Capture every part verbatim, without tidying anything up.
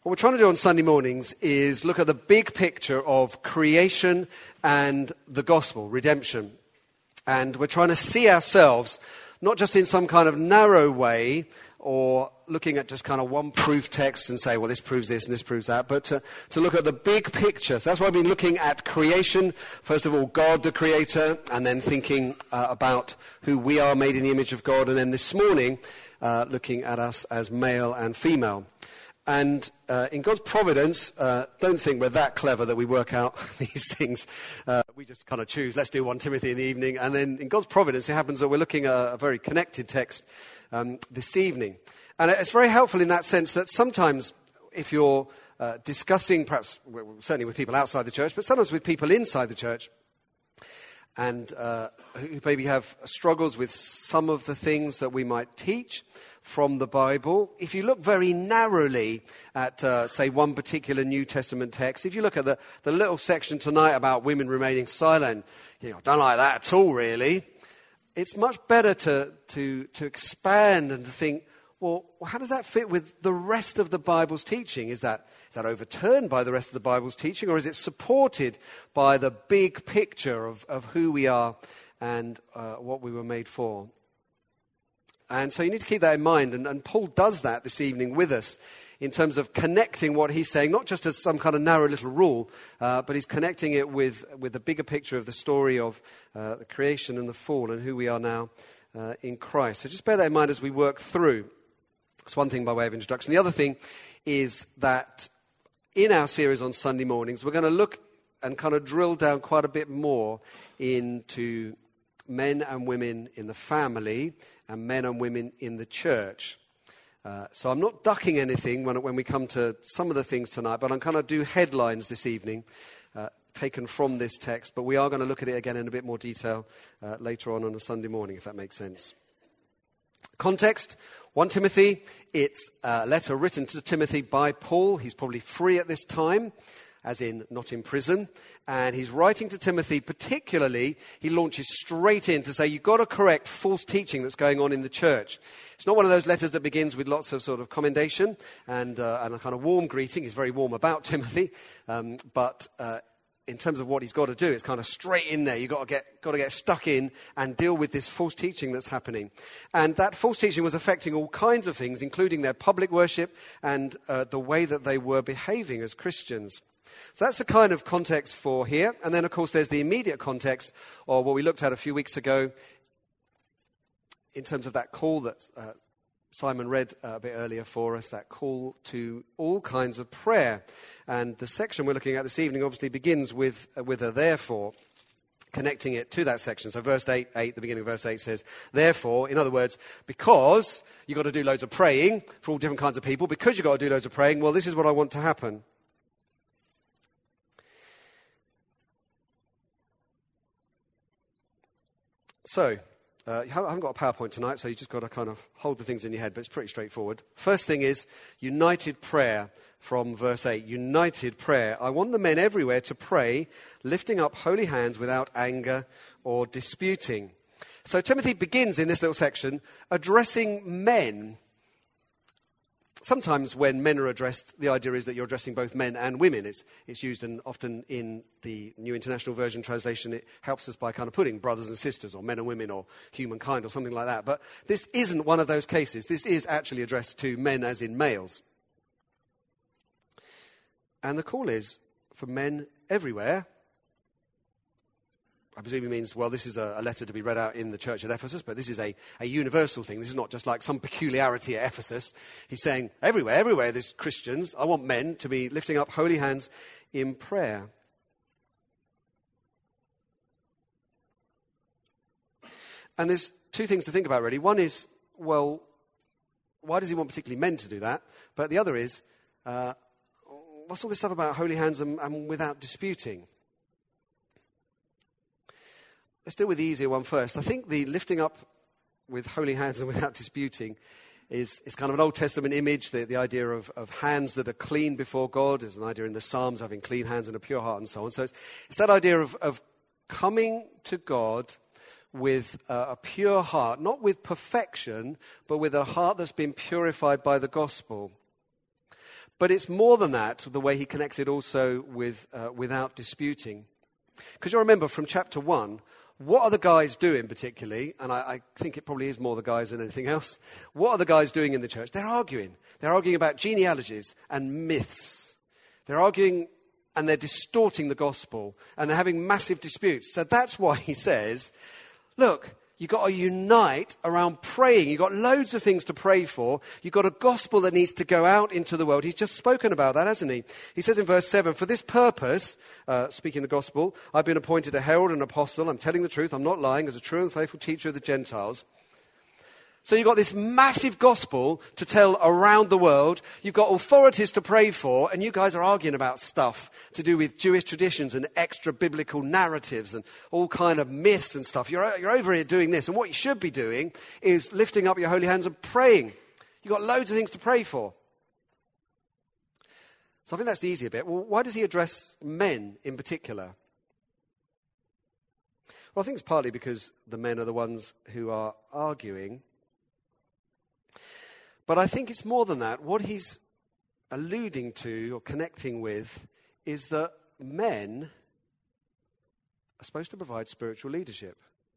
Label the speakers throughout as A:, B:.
A: What we're trying to do on Sunday mornings is look at the big picture of creation and the gospel, redemption. And we're trying to see ourselves not just in some kind of narrow way or looking at just kind of one proof text and say, well, this proves this and this proves that, but to, to look at the big picture. So that's why I've been looking at creation. First of all, God the Creator, and then thinking uh, about who we are, made in the image of God. And then this morning, uh, looking at us as male and female. And uh, in God's providence, uh, don't think we're that clever that we work out these things. Uh, we just kind of choose, let's do First Timothy in the evening. And then in God's providence, it happens that we're looking at a very connected text um, this evening. And it's very helpful in that sense that sometimes if you're uh, discussing, perhaps certainly with people outside the church, but sometimes with people inside the church, and uh, who maybe have struggles with some of the things that we might teach from the Bible. If you look very narrowly at, uh, say, one particular New Testament text, if you look at the, the little section tonight about women remaining silent, you know, don't like that at all, really. It's much better to, to, to expand and to think, well, how does that fit with the rest of the Bible's teaching? Is that is that overturned by the rest of the Bible's teaching, or is it supported by the big picture of, of who we are and uh, what we were made for? And so you need to keep that in mind, and, and Paul does that this evening with us in terms of connecting what he's saying, not just as some kind of narrow little rule, uh, but he's connecting it with, with the bigger picture of the story of uh, the creation and the fall and who we are now uh, in Christ. So just bear that in mind as we work through. That's one thing by way of introduction. The other thing is that in our series on Sunday mornings, we're going to look and kind of drill down quite a bit more into men and women in the family and men and women in the church. Uh, so I'm not ducking anything when, when we come to some of the things tonight, but I'm kind of do headlines this evening uh, taken from this text, but we are going to look at it again in a bit more detail uh, later on on a Sunday morning, if that makes sense. Context, First Timothy, it's a letter written to Timothy by Paul. He's probably free at this time, as in not in prison. And he's writing to Timothy particularly, he launches straight in to say, you've got to correct false teaching that's going on in the church. It's not one of those letters that begins with lots of sort of commendation and, uh, and a kind of warm greeting. He's very warm about Timothy, um, but uh, in terms of what he's got to do, it's kind of straight in there. You've got to get got to get stuck in and deal with this false teaching that's happening. And that false teaching was affecting all kinds of things, including their public worship and uh, the way that they were behaving as Christians. So that's the kind of context for here. And then, of course, there's the immediate context, or what we looked at a few weeks ago, in terms of that call that uh, Simon read uh, a bit earlier for us, that call to all kinds of prayer. And the section we're looking at this evening obviously begins with, uh, with a therefore, connecting it to that section. So verse eight, eight, the beginning of verse eight says, therefore, in other words, because you've got to do loads of praying for all different kinds of people, because you've got to do loads of praying, well, this is what I want to happen. So, uh, I haven't got a PowerPoint tonight, so you've just got to kind of hold the things in your head, but it's pretty straightforward. First thing is united prayer from verse eight. United prayer. I want the men everywhere to pray, lifting up holy hands without anger or disputing. So Timothy begins in this little section addressing men. Sometimes when men are addressed, the idea is that you're addressing both men and women. It's, it's used, and often in the New International Version translation, it helps us by kind of putting brothers and sisters, or men and women, or humankind, or something like that. But this isn't one of those cases. This is actually addressed to men as in males. And the call is for men everywhere. I presume he means, well, this is a, a letter to be read out in the church at Ephesus, but this is a, a universal thing. This is not just like some peculiarity at Ephesus. He's saying, everywhere, everywhere there's Christians, I want men to be lifting up holy hands in prayer. And there's two things to think about, really. One is, well, why does he want particularly men to do that? But the other is, uh, what's all this stuff about holy hands and, and without disputing? Let's deal with the easier one first. I think the lifting up with holy hands and without disputing is, is kind of an Old Testament image, the, the idea of, of hands that are clean before God. There's an idea in the Psalms having clean hands and a pure heart and so on. So it's, it's that idea of, of coming to God with uh, a pure heart, not with perfection, but with a heart that's been purified by the gospel. But it's more than that, the way he connects it also with uh, without disputing. Because you remember from chapter one, what are the guys doing particularly? And I, I think it probably is more the guys than anything else. What are the guys doing in the church? They're arguing. They're arguing about genealogies and myths. They're arguing and they're distorting the gospel. And they're having massive disputes. So that's why he says, look, you've got to unite around praying. You've got loads of things to pray for. You've got a gospel that needs to go out into the world. He's just spoken about that, hasn't he? He says in verse seven, for this purpose, uh, speaking the gospel, I've been appointed a herald and apostle. I'm telling the truth. I'm not lying, as a true and faithful teacher of the Gentiles. So you've got this massive gospel to tell around the world. You've got authorities to pray for, and you guys are arguing about stuff to do with Jewish traditions and extra-biblical narratives and all kind of myths and stuff. You're, you're over here doing this, and what you should be doing is lifting up your holy hands and praying. You've got loads of things to pray for. So I think that's the easier bit. Well, why does he address men in particular? Well, I think it's partly because the men are the ones who are arguing. But I think it's more than that. What he's alluding to or connecting with is that men are supposed to provide spiritual leadership.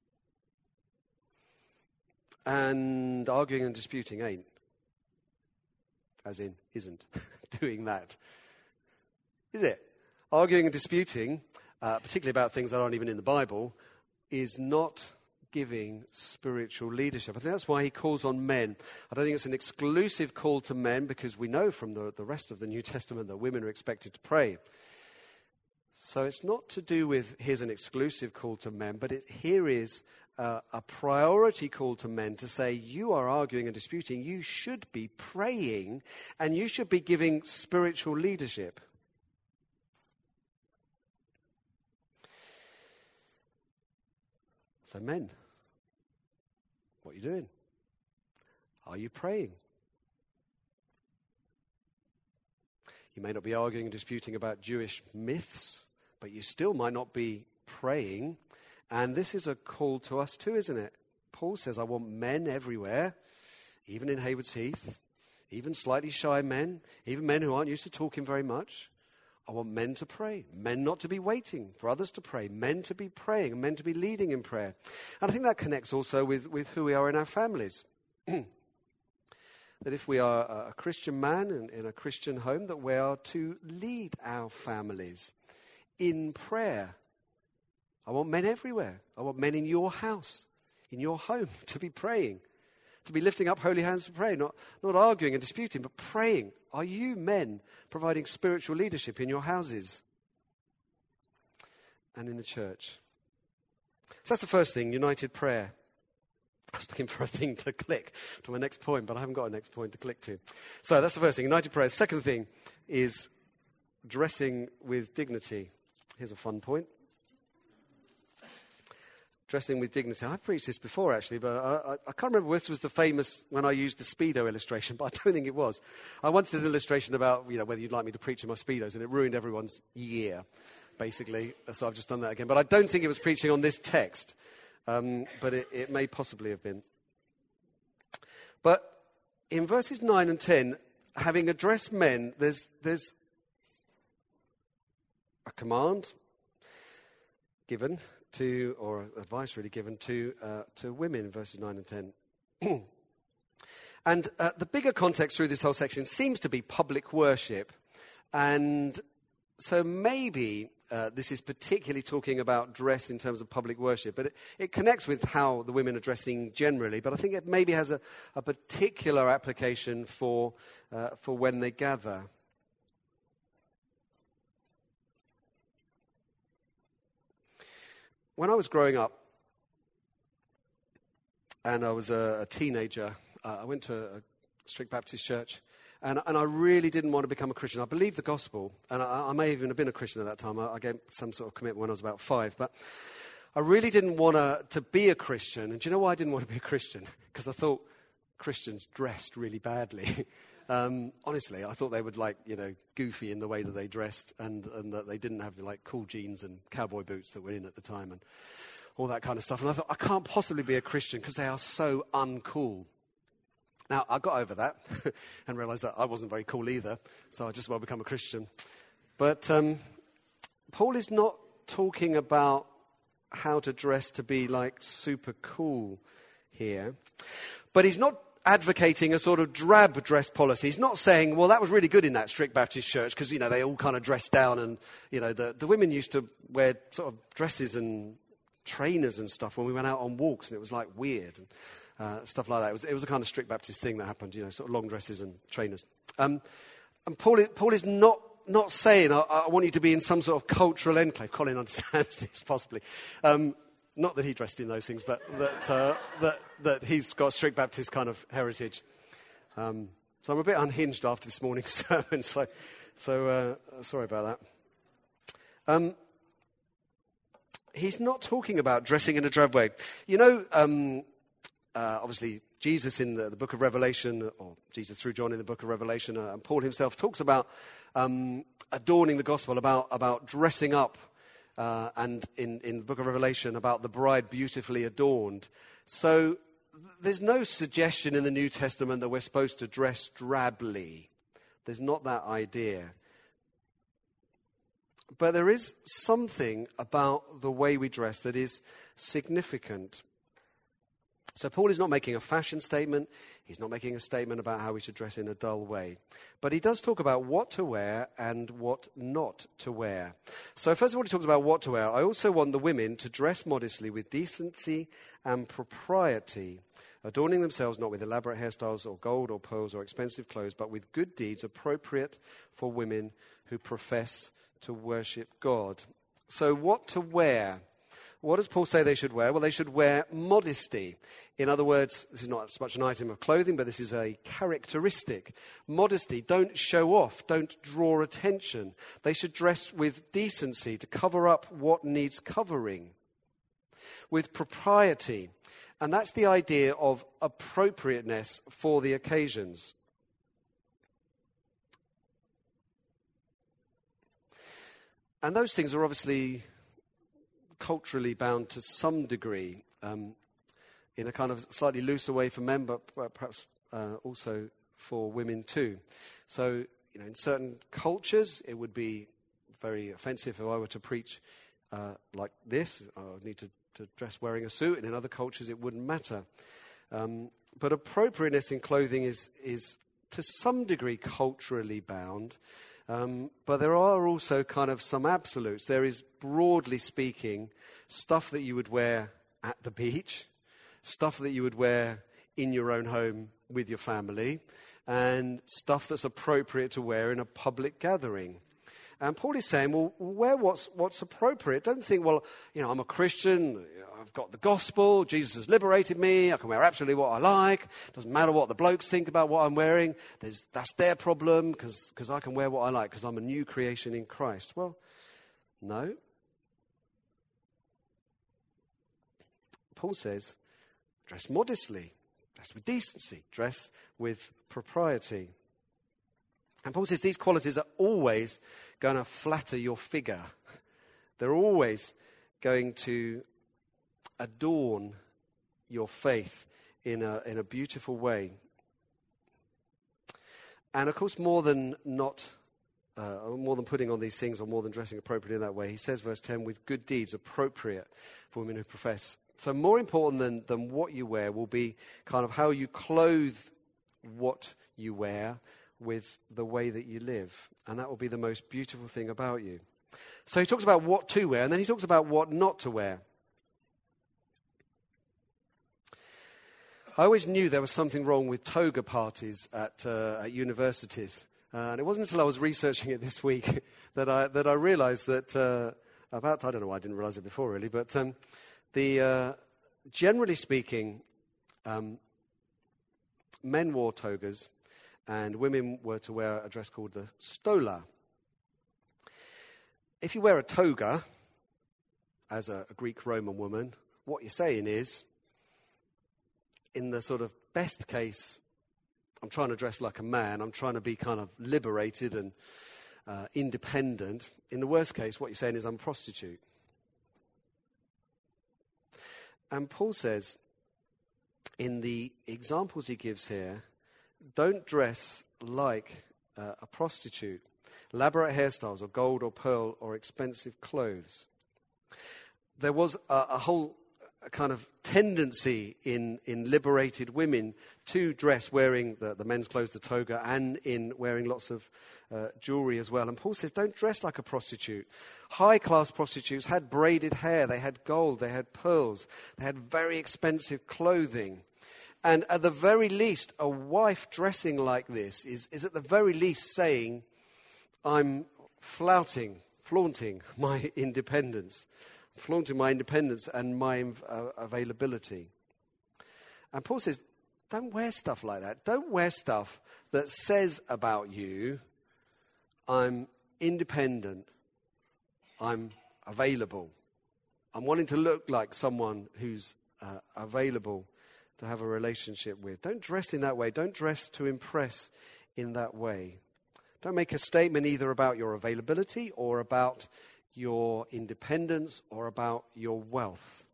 A: And arguing and disputing ain't. As in, isn't doing that. Is it? Arguing and disputing, uh, particularly about things that aren't even in the Bible, is not giving spiritual leadership. I think that's why he calls on men. I don't think it's an exclusive call to men, because we know from the, the rest of the New Testament that women are expected to pray. So it's not to do with here's an exclusive call to men, but it, here is uh, a priority call to men to say, you are arguing and disputing, you should be praying, and you should be giving spiritual leadership. So men, what are you doing? Are you praying? You may not be arguing and disputing about Jewish myths, but you still might not be praying. And this is a call to us too, isn't it? Paul says, I want men everywhere, even in Haywards Heath, even slightly shy men, even men who aren't used to talking very much. I want men to pray, men not to be waiting for others to pray, men to be praying, and men to be leading in prayer. And I think that connects also with, with who we are in our families. That if we are a Christian man in, in a Christian home, that we are to lead our families in prayer. I want men everywhere. I want men in your house, in your home, to be praying, to be lifting up holy hands to pray, not, not arguing and disputing, but praying. Are you men providing spiritual leadership in your houses and in the church? So that's the first thing, united prayer. I was looking for a thing to click to my next point, but I haven't got a next point to click to. So that's the first thing, united prayer. Second thing is dressing with dignity. Here's a fun point. Dressing with dignity. I've preached this before, actually, but I, I, I can't remember if this was the famous, when I used the Speedo illustration, but I don't think it was. I once did an illustration about, you know, whether you'd like me to preach in my Speedos, and it ruined everyone's year, basically. So I've just done that again. But I don't think it was preaching on this text, um, but it, it may possibly have been. But in verses nine and ten, having addressed men, there's there's a command given to, or advice really given to uh, to women, verses nine and ten. And uh, the bigger context through this whole section seems to be public worship. And so maybe uh, this is particularly talking about dress in terms of public worship. But it, it connects with how the women are dressing generally. But I think it maybe has a, a particular application for uh, for when they gather. When I was growing up, and I was a, a teenager, uh, I went to a strict Baptist church, and, and I really didn't want to become a Christian. I believed the gospel, and I, I may even have been a Christian at that time. I, I gave some sort of commitment when I was about five, but I really didn't want to, to be a Christian. And do you know why I didn't want to be a Christian? Because I thought Christians dressed really badly. Um, honestly, I thought they would, like, you know, goofy in the way that they dressed, and, and that they didn't have, like, cool jeans and cowboy boots that were in at the time and all that kind of stuff. And I thought, I can't possibly be a Christian because they are so uncool. Now, I got over that and realized that I wasn't very cool either, so I just well become a Christian. But um, Paul is not talking about how to dress to be like super cool here, but he's not advocating a sort of drab dress policy. He's not saying, well, that was really good in that strict Baptist church because, you know, they all kind of dressed down and, you know, the, the women used to wear sort of dresses and trainers and stuff when we went out on walks, and it was like weird and uh, stuff like that. It was, it was a kind of strict Baptist thing that happened, you know, sort of long dresses and trainers. Um, and Paul is, Paul is not not saying, I, I want you to be in some sort of cultural enclave. Colin understands this, possibly. Um, not that he dressed in those things, but that, uh, that, that he's got strict Baptist kind of heritage. Um, so I'm a bit unhinged after this morning's sermon, so, so uh, sorry about that. Um, he's not talking about dressing in a drab way. You know, um, uh, obviously, Jesus in the, the book of Revelation, or Jesus through John in the book of Revelation, uh, and Paul himself talks about um, adorning the gospel, about, about dressing up, uh, and in, in the book of Revelation about the bride beautifully adorned. So th- there's no suggestion in the New Testament that we're supposed to dress drably. There's not that idea. But there is something about the way we dress that is significant. So Paul is not making a fashion statement. He's not making a statement about how we should dress in a dull way. But he does talk about what to wear and what not to wear. So first of all, he talks about what to wear. I also want the women to dress modestly with decency and propriety, adorning themselves not with elaborate hairstyles or gold or pearls or expensive clothes, but with good deeds appropriate for women who profess to worship God. So what to wear? What does Paul say they should wear? Well, they should wear modesty. In other words, this is not so much an item of clothing, but this is a characteristic. Modesty. Don't show off. Don't draw attention. They should dress with decency to cover up what needs covering. With propriety. And that's the idea of appropriateness for the occasions. And those things are obviously culturally bound to some degree, um, in a kind of slightly looser way for men, but perhaps uh, also for women too. So, you know, in certain cultures, it would be very offensive if I were to preach uh, like this. I would need to, to dress wearing a suit, and in other cultures, it wouldn't matter. Um, but appropriateness in clothing is is to some degree culturally bound. Um, but there are also kind of some absolutes. There is, broadly speaking, stuff that you would wear at the beach, stuff that you would wear in your own home with your family, and stuff that's appropriate to wear in a public gathering. And Paul is saying, well, wear what's, what's appropriate. Don't think, well, you know, I'm a Christian, I've got the gospel, Jesus has liberated me, I can wear absolutely what I like, doesn't matter what the blokes think about what I'm wearing, There's, that's their problem, because I can wear what I like, because I'm a new creation in Christ. Well, no. Paul says, dress modestly, dress with decency, dress with propriety. And Paul says these qualities are always going to flatter your figure. They're always going to adorn your faith in a, in a beautiful way. And of course, more than not, uh, more than putting on these things or more than dressing appropriately in that way, he says, verse ten, with good deeds appropriate for women who profess. So more important than, than what you wear will be kind of how you clothe what you wear with the way that you live. And that will be the most beautiful thing about you. So he talks about what to wear, and then he talks about what not to wear. I always knew there was something wrong with toga parties at, uh, at universities. Uh, and it wasn't until I was researching it this week that I that I realized that uh, about, I don't know why I didn't realize it before really, but um, the uh, generally speaking, um, men wore togas, and women were to wear a dress called the stola. If you wear a toga as a, a Greek-Roman woman, what you're saying is, in the sort of best case, I'm trying to dress like a man, I'm trying to be kind of liberated and uh, independent. In the worst case, what you're saying is I'm a prostitute. And Paul says, in the examples he gives here, don't dress like uh, a prostitute. Elaborate hairstyles or gold or pearl or expensive clothes. There was a, a whole kind of tendency in, in liberated women to dress wearing the, the men's clothes, the toga, and in wearing lots of uh, jewelry as well. And Paul says, don't dress like a prostitute. High-class prostitutes had braided hair, they had gold, they had pearls, they had very expensive clothing. And at the very least, a wife dressing like this is, is at the very least saying, I'm flouting, flaunting my independence. Flaunting my independence and my uh, availability. And Paul says, don't wear stuff like that. Don't wear stuff that says about you, I'm independent, I'm available. I'm wanting to look like someone who's uh, available to have a relationship with. Don't dress in that way. Don't dress to impress in that way. Don't make a statement either about your availability or about your independence or about your wealth.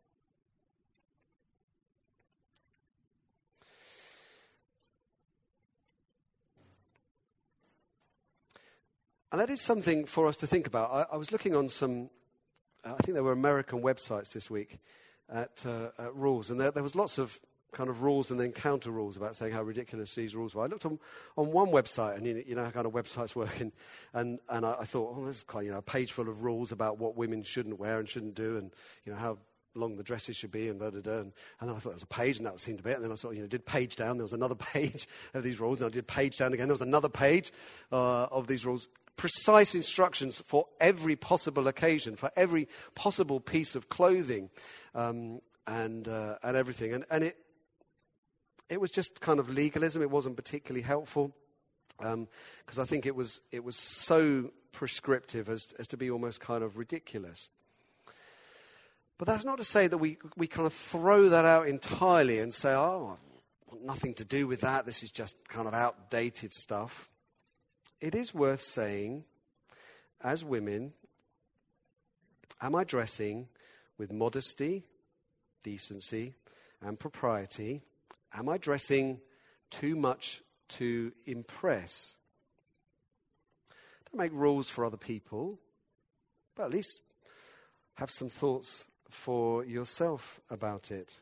A: And that is something for us to think about. I, I was looking on some, uh, I think there were American websites this week at, uh, at rules, and there, there was lots of kind of rules and then counter rules about saying how ridiculous these rules were. I looked on, on one website, and you, you know how kind of websites work, and, and, and I, I thought, oh, this is quite, you know, a page full of rules about what women shouldn't wear and shouldn't do, and, you know, how long the dresses should be, and da da da. And, and then I thought there was a page, and that seemed a bit, and then I sort of, you know, did page down, there was another page of these rules, and I did page down again, there was another page uh, of these rules. Precise instructions for every possible occasion, for every possible piece of clothing, um, and uh, and everything. And, and it, It was just kind of legalism. It wasn't particularly helpful because um, I think it was it was so prescriptive as as to be almost kind of ridiculous. But that's not to say that we we kind of throw that out entirely and say, oh, I want nothing to do with that. This is just kind of outdated stuff. It is worth saying, as women, am I dressing with modesty, decency, and propriety? Am I dressing too much to impress? Don't make rules for other people, but at least have some thoughts for yourself about it.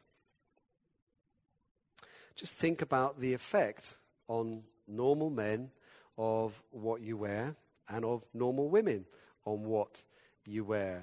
A: Just think about the effect on normal men of what you wear and of normal women on what you wear.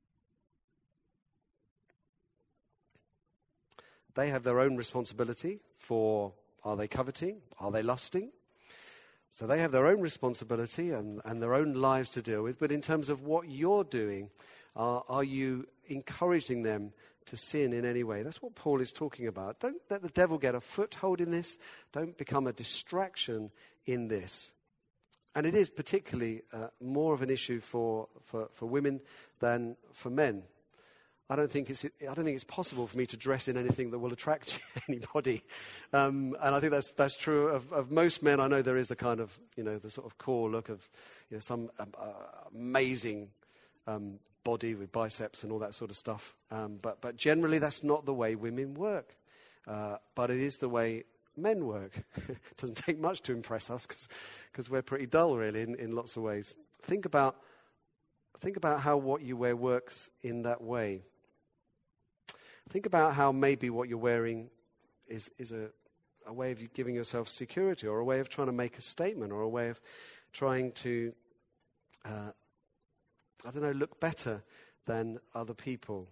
A: They have their own responsibility for, are they coveting? Are they lusting? So they have their own responsibility and, and their own lives to deal with. But in terms of what you're doing, uh, are you encouraging them to sin in any way? That's what Paul is talking about. Don't let the devil get a foothold in this. Don't become a distraction in this. And it is particularly uh, more of an issue for, for, for women than for men. I don't think it's I don't think it's possible for me to dress in anything that will attract anybody, um, and I think that's that's true of, of most men. I know there is the kind of you know the sort of core look of you know some um, uh, amazing um, body with biceps and all that sort of stuff, um, but but generally that's not the way women work, uh, but it is the way men work. It doesn't take much to impress us because we're pretty dull really in, in lots of ways. Think about think about how what you wear works in that way. Think about how maybe what you're wearing is, is a, a way of you giving yourself security, or a way of trying to make a statement, or a way of trying to, uh, I don't know, look better than other people.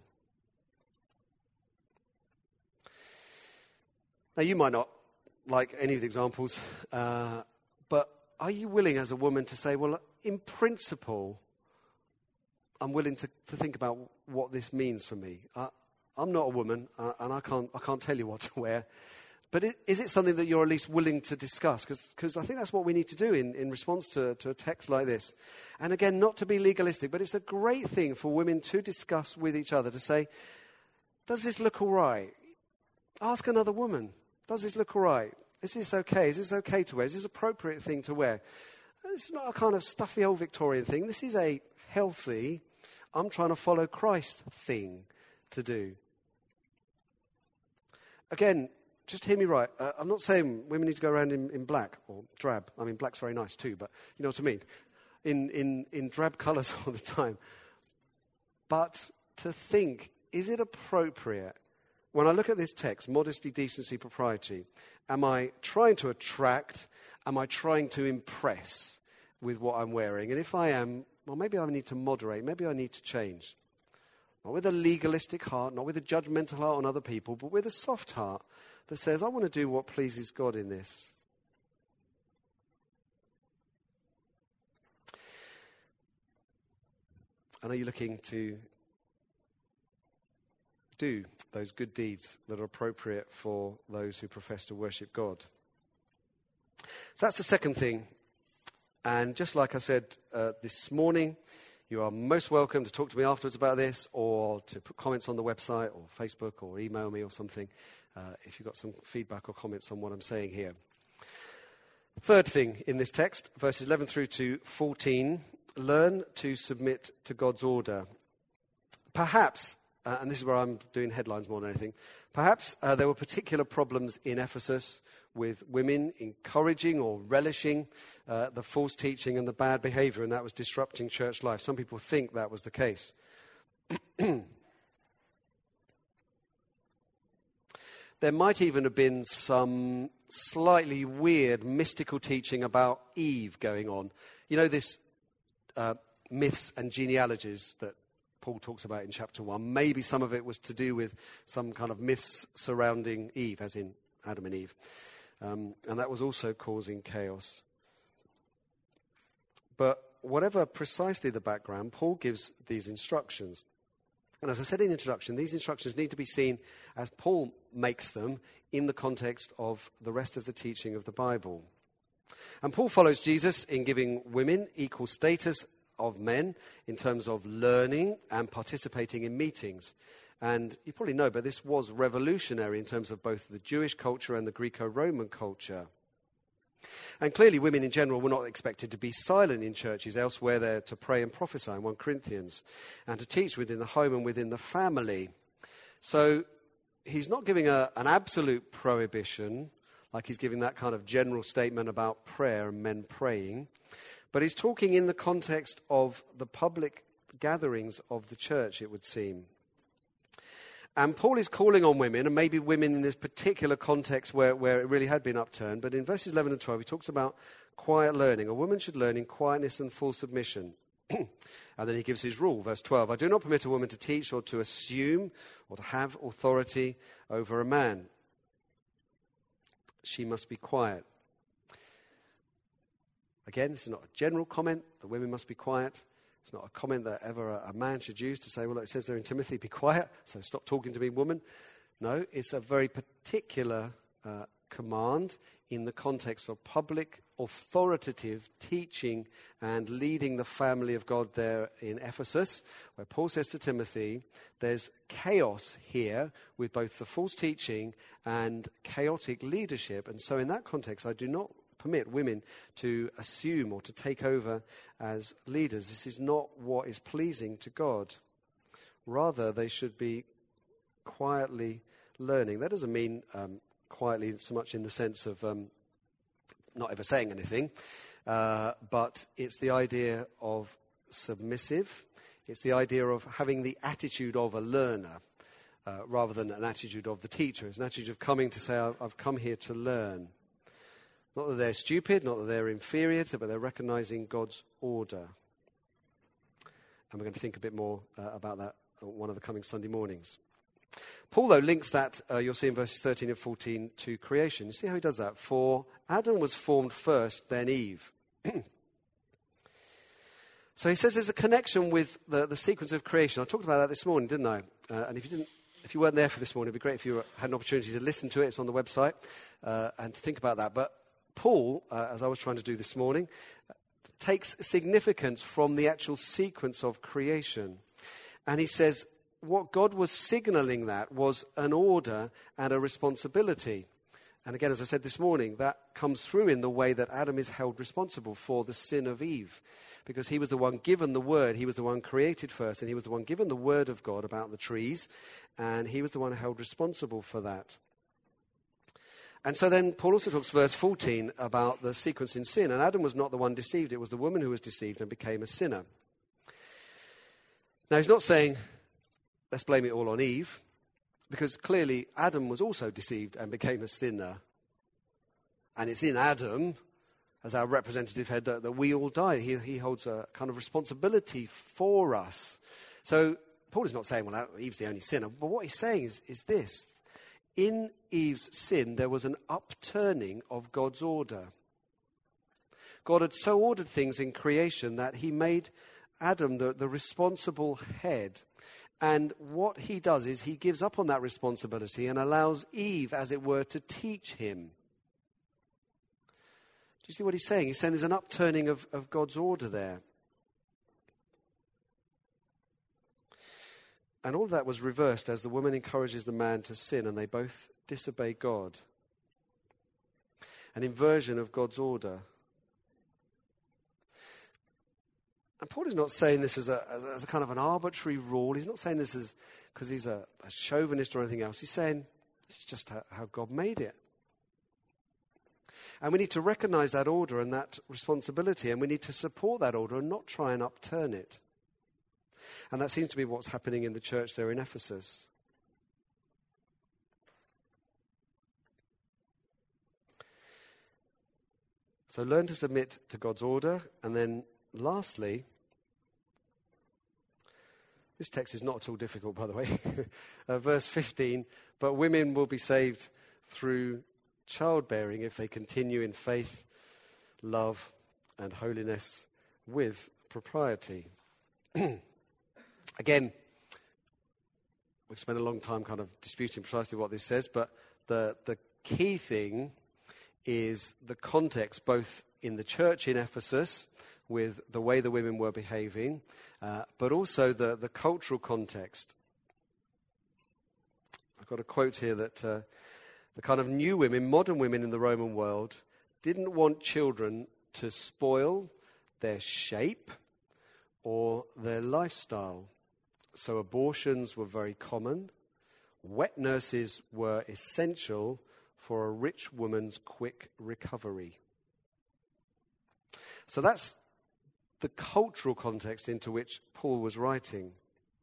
A: Now, you might not like any of the examples, uh, but are you willing as a woman to say, well, in principle, I'm willing to, to think about what this means for me? I, I'm not a woman, uh, and I can't I can't tell you what to wear. But it, is it something that you're at least willing to discuss? Because I think that's what we need to do in, in response to, to a text like this. And again, not to be legalistic, but it's a great thing for women to discuss with each other, to say, does this look all right? Ask another woman, does this look all right? Is this okay? Is this okay to wear? Is this an appropriate thing to wear? It's not a kind of stuffy old Victorian thing. This is a healthy, I'm trying to follow Christ thing to do. Again, just hear me right. Uh, I'm not saying women need to go around in, in black or drab. I mean, black's very nice too, but you know what I mean. In, in, in drab colours all the time. But to think, is it appropriate, when I look at this text, modesty, decency, propriety, am I trying to attract, am I trying to impress with what I'm wearing? And if I am, well, maybe I need to moderate, maybe I need to change. Not with a legalistic heart, not with a judgmental heart on other people, but with a soft heart that says, I want to do what pleases God in this. And are you looking to do those good deeds that are appropriate for those who profess to worship God? So that's the second thing. And just like I said uh, this morning, you are most welcome to talk to me afterwards about this, or to put comments on the website or Facebook or email me or something uh, if you've got some feedback or comments on what I'm saying here. Third thing in this text, verses eleven through to fourteen, learn to submit to God's order. Perhaps, uh, and this is where I'm doing headlines more than anything, perhaps uh, there were particular problems in Ephesus with women encouraging or relishing uh, the false teaching and the bad behavior, and that was disrupting church life. Some people think that was the case. There might even have been some slightly weird mystical teaching about Eve going on. You know, this uh, myths and genealogies that Paul talks about in chapter one. Maybe some of it was to do with some kind of myths surrounding Eve, as in Adam and Eve. Um, and that was also causing chaos. But whatever precisely the background, Paul gives these instructions. And as I said in the introduction, these instructions need to be seen as Paul makes them in the context of the rest of the teaching of the Bible. And Paul follows Jesus in giving women equal status of men in terms of learning and participating in meetings. And you probably know, but this was revolutionary in terms of both the Jewish culture and the Greco-Roman culture. And clearly women in general were not expected to be silent in churches. Elsewhere they're to pray and prophesy in First Corinthians, and to teach within the home and within the family. So he's not giving a, an absolute prohibition, like he's giving that kind of general statement about prayer and men praying. But he's talking in the context of the public gatherings of the church, it would seem. And Paul is calling on women, and maybe women in this particular context where, where it really had been upturned. But in verses eleven and twelve, he talks about quiet learning. A woman should learn in quietness and full submission. And then he gives his rule, verse twelve. I do not permit a woman to teach or to assume or to have authority over a man. She must be quiet. Again, this is not a general comment that women must be quiet. It's not a comment that ever a, a man should use to say, well, it says there in Timothy, be quiet, so stop talking to me, woman. No, it's a very particular uh, command in the context of public, authoritative teaching and leading the family of God there in Ephesus, where Paul says to Timothy, there's chaos here with both the false teaching and chaotic leadership. And so in that context, I do not permit women to assume or to take over as leaders. This is not what is pleasing to God. Rather, they should be quietly learning. That doesn't mean um, quietly so much in the sense of um, not ever saying anything, uh, but it's the idea of submissive. It's the idea of having the attitude of a learner uh, rather than an attitude of the teacher. It's an attitude of coming to say, I've come here to learn. Not that they're stupid, not that they're inferior, but they're recognizing God's order. And we're going to think a bit more uh, about that on one of the coming Sunday mornings. Paul, though, links that, uh, you'll see in verses thirteen and fourteen, to creation. You see how he does that? For Adam was formed first, then Eve. So he says there's a connection with the, the sequence of creation. I talked about that this morning, didn't I? Uh, and if you didn't, if you weren't there for this morning, it'd be great if you had an opportunity to listen to it. It's on the website, uh, and to think about that. But Paul, uh, as I was trying to do this morning, uh, takes significance from the actual sequence of creation. And he says what God was signaling that was an order and a responsibility. And again, as I said this morning, that comes through in the way that Adam is held responsible for the sin of Eve. Because he was the one given the word, he was the one created first, and he was the one given the word of God about the trees, and he was the one held responsible for that. And so then Paul also talks, verse fourteen, about the sequence in sin. And Adam was not the one deceived. It was the woman who was deceived and became a sinner. Now, he's not saying, let's blame it all on Eve, because clearly Adam was also deceived and became a sinner. And it's in Adam, as our representative head, that, that we all die. He, he holds a kind of responsibility for us. So Paul is not saying, well, Eve's the only sinner. But what he's saying is, is this. In Eve's sin, there was an upturning of God's order. God had so ordered things in creation that he made Adam the, the responsible head. And what he does is he gives up on that responsibility and allows Eve, as it were, to teach him. Do you see what he's saying? He's saying there's an upturning of, of God's order there. And all of that was reversed as the woman encourages the man to sin and they both disobey God. An inversion of God's order. And Paul is not saying this as a, as a, as a kind of an arbitrary rule. He's not saying this as because he's a, a chauvinist or anything else. He's saying this is just how, how God made it. And we need to recognize that order and that responsibility, and we need to support that order and not try and upturn it. And that seems to be what's happening in the church there in Ephesus. So learn to submit to God's order. And then lastly, this text is not at all difficult, by the way. uh, verse fifteen, but women will be saved through childbearing if they continue in faith, love, and holiness with propriety. Again, we spent a long time kind of disputing precisely what this says, but the, the key thing is the context, both in the church in Ephesus, with the way the women were behaving, uh, but also the, the cultural context. I've got a quote here that uh, the kind of new women, modern women in the Roman world, didn't want children to spoil their shape or their lifestyle. So abortions were very common. Wet nurses were essential for a rich woman's quick recovery. So that's the cultural context into which Paul was writing.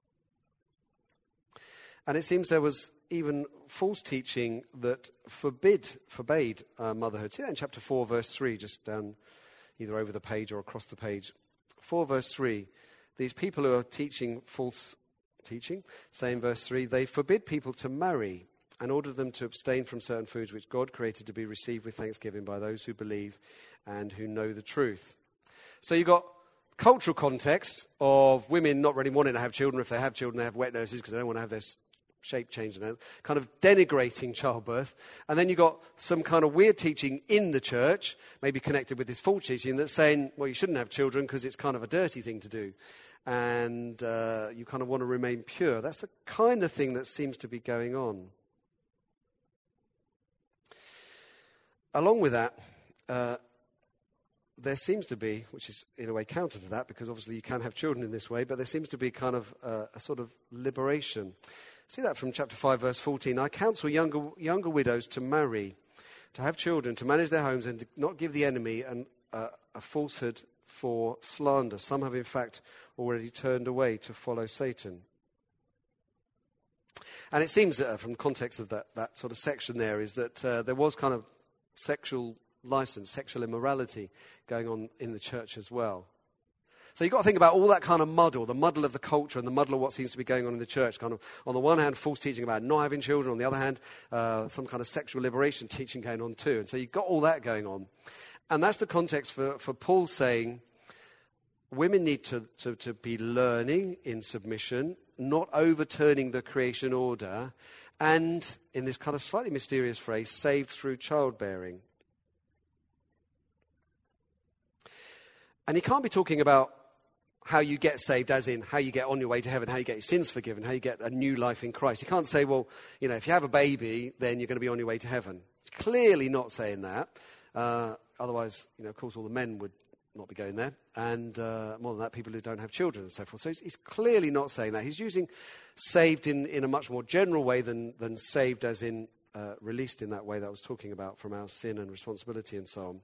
A: And it seems there was even false teaching that forbid, forbade uh, motherhood. See that in chapter four, verse three, just down either over the page or across the page. four, verse three. These people who are teaching false teaching, say in verse three, they forbid people to marry and ordered them to abstain from certain foods which God created to be received with thanksgiving by those who believe and who know the truth. So you've got cultural context of women not really wanting to have children. If they have children, they have wet nurses because they don't want to have their shape changed, and kind of denigrating childbirth. And then you've got some kind of weird teaching in the church, maybe connected with this false teaching, that's saying, well, you shouldn't have children because it's kind of a dirty thing to do. And uh, you kind of want to remain pure. That's the kind of thing that seems to be going on. Along with that, uh, there seems to be, which is in a way counter to that, because obviously you can have children in this way, but there seems to be kind of uh, a sort of liberation. See that from chapter five, verse fourteen. I counsel younger younger widows to marry, to have children, to manage their homes, and to not give the enemy an, uh, a falsehood for slander. Some have, in fact, already turned away to follow Satan. And it seems that uh, from the context of that, that sort of section there is that uh, there was kind of sexual license, sexual immorality going on in the church as well. So you've got to think about all that kind of muddle, the muddle of the culture and the muddle of what seems to be going on in the church. Kind of, on the one hand, false teaching about not having children. On the other hand, uh, some kind of sexual liberation teaching going on too. And so you've got all that going on. And that's the context for, for Paul saying women need to, to, to be learning in submission, not overturning the creation order, and, in this kind of slightly mysterious phrase, saved through childbearing. And he can't be talking about how you get saved, as in how you get on your way to heaven, how you get your sins forgiven, how you get a new life in Christ. You can't say, well, you know, if you have a baby, then you're going to be on your way to heaven. He's clearly not saying that. Uh, otherwise, you know, of course, all the men would not be going there. And uh, more than that, people who don't have children and so forth. So he's, he's clearly not saying that. He's using saved in, in a much more general way than, than saved as in uh, released in that way that I was talking about from our sin and responsibility and so on.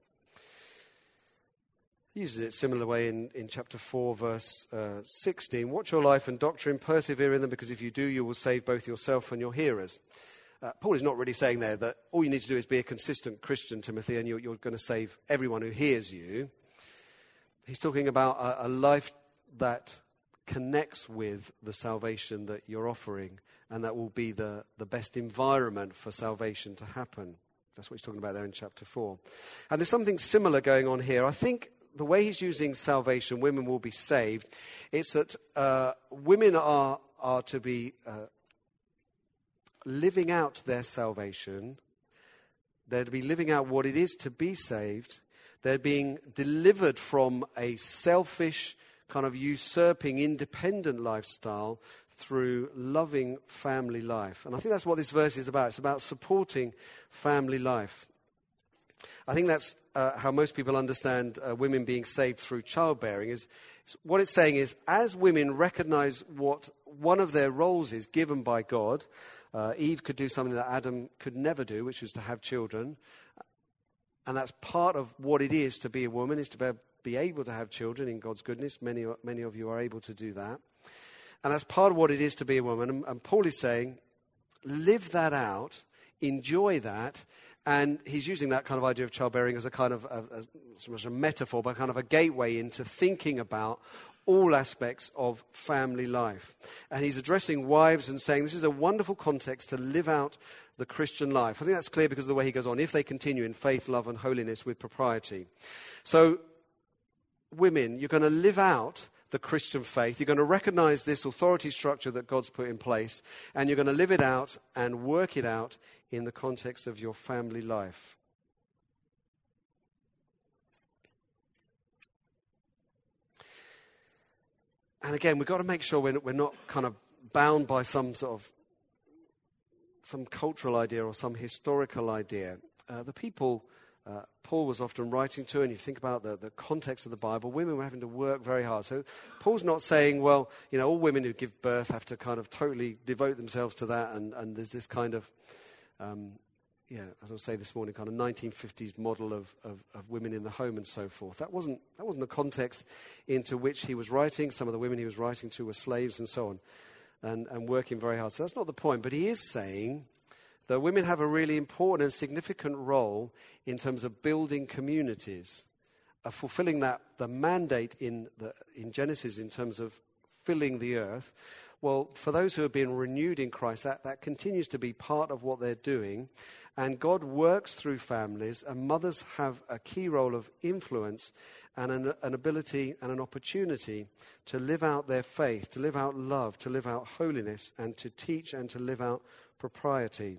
A: He uses it a similar way in, in chapter four, verse uh, sixteen. Watch your life and doctrine, persevere in them, because if you do, you will save both yourself and your hearers. Uh, Paul is not really saying there that all you need to do is be a consistent Christian, Timothy, and you're, you're going to save everyone who hears you. He's talking about a, a life that connects with the salvation that you're offering, and that will be the, the best environment for salvation to happen. That's what he's talking about there in chapter four. And there's something similar going on here. I think the way he's using salvation, women will be saved, it's that uh, women are, are to be uh, living out their salvation. They're to be living out what it is to be saved. They're being delivered from a selfish, kind of usurping, independent lifestyle through loving family life. And I think that's what this verse is about. It's about supporting family life. I think that's uh, how most people understand uh, women being saved through childbearing. Is, is what it's saying is, as women recognize what one of their roles is given by God, uh, Eve could do something that Adam could never do, which was to have children. And that's part of what it is to be a woman, is to be, be able to have children in God's goodness. Many, many of you are able to do that. And that's part of what it is to be a woman. And, and Paul is saying, live that out, enjoy that. And he's using that kind of idea of childbearing as a kind of a, a, so much a metaphor, but kind of a gateway into thinking about all aspects of family life. And he's addressing wives and saying this is a wonderful context to live out the Christian life. I think that's clear because of the way he goes on. If they continue in faith, love, and holiness with propriety. So, women, you're going to live out the Christian faith. You're going to recognize this authority structure that God's put in place, and you're going to live it out and work it out in the context of your family life. And again, we've got to make sure we're, we're not kind of bound by some sort of some cultural idea or some historical idea. Uh, the people uh, Paul was often writing to, and you think about the, the context of the Bible, women were having to work very hard. So Paul's not saying, well, you know, all women who give birth have to kind of totally devote themselves to that, and, and there's this kind of, um, yeah, as I was saying this morning, kind of nineteen fifties model of, of, of women in the home and so forth. That wasn't, that wasn't the context into which he was writing. Some of the women he was writing to were slaves and so on, and, and working very hard. So that's not the point, but he is saying that women have a really important and significant role in terms of building communities, of fulfilling that the mandate in the in Genesis in terms of filling the earth. Well, for those who have been renewed in Christ, that, that continues to be part of what they're doing. And God works through families, and mothers have a key role of influence and an, an ability and an opportunity to live out their faith, to live out love, to live out holiness, and to teach and to live out propriety.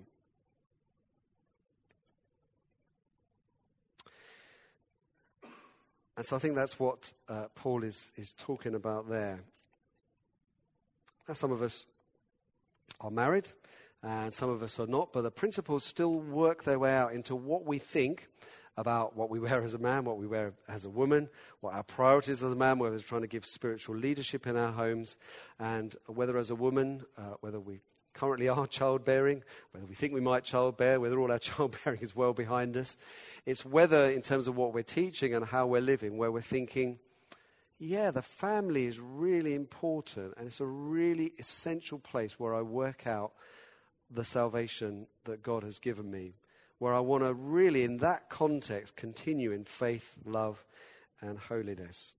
A: And so I think that's what uh, Paul is, is talking about there. Now, some of us are married and some of us are not, but the principles still work their way out into what we think about what we wear as a man, what we wear as a woman, what our priorities as a man, whether we're trying to give spiritual leadership in our homes, and whether as a woman, uh, whether we currently are childbearing, whether we think we might childbear, whether all our childbearing is well behind us. It's whether, in terms of what we're teaching and how we're living, where we're thinking, yeah, the family is really important, and it's a really essential place where I work out the salvation that God has given me, where I want to really, in that context, continue in faith, love, and holiness.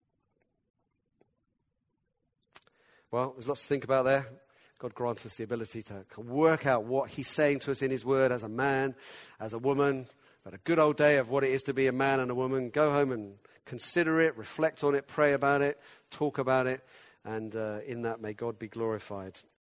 A: Well, there's lots to think about there. God grants us the ability to work out what he's saying to us in his word as a man, as a woman. But a good old day of what it is to be a man and a woman. Go home and consider it, reflect on it, pray about it, talk about it. And uh, in that, may God be glorified.